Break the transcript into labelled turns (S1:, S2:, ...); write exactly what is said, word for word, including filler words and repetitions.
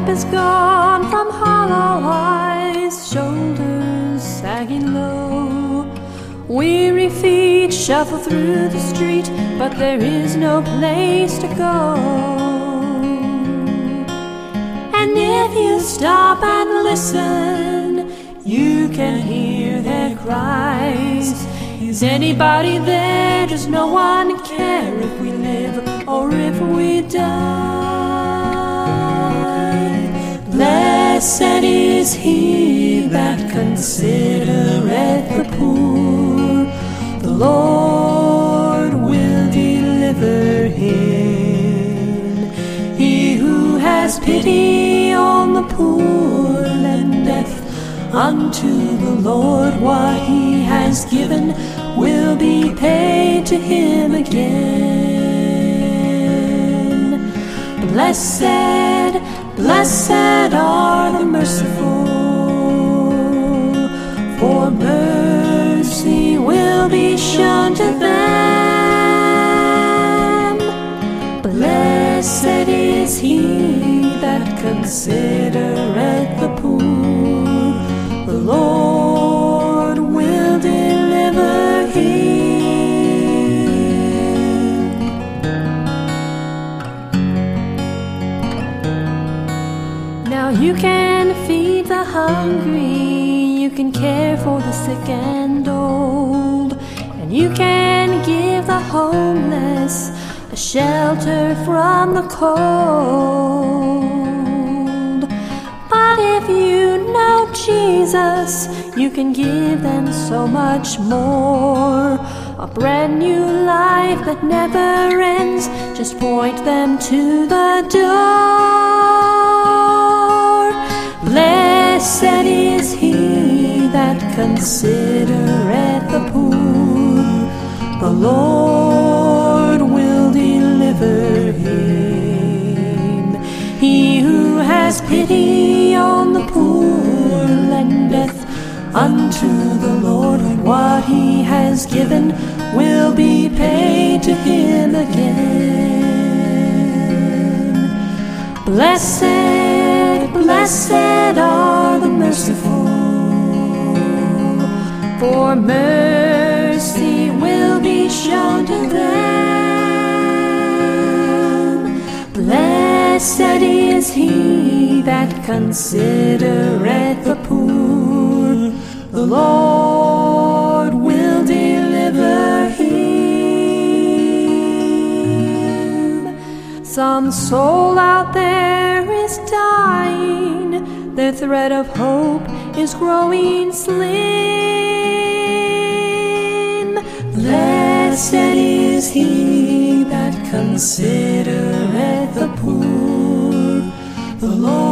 S1: lamp is gone from hollow eyes, shoulders sagging low. Weary feet shuffle through the street, but there is no place to go. And if you stop and listen, you can hear their cries. Is anybody there? Does no one care if we live or if we die? Blessed is he that considereth the poor. The Lord will deliver him. He who has pity on the poor lendeth unto the Lord. What he has given will be paid to him again. Blessed, blessed are the merciful, for mercy will be shown to them. Blessed is he that considereth the poor. The Lord will deliver him. Now you can feed the hungry, you can care for the sick and old, and you can give the homeless a shelter from the cold. But if you know Jesus, you can give them so much more. A brand new life that never ends. Just point them to the door. Blessed is he that considereth the poor. The Lord will deliver him. He who has pity on the poor lendeth unto the Lord. What he has given will be paid to him again. Blessed, blessed are the merciful, for mercy will be shown to them. Blessed is he that considereth the poor. The Lord will deliver him. Some soul out there is dying, their thread of hope is growing slim. Blessed is he that considereth the poor. The Lord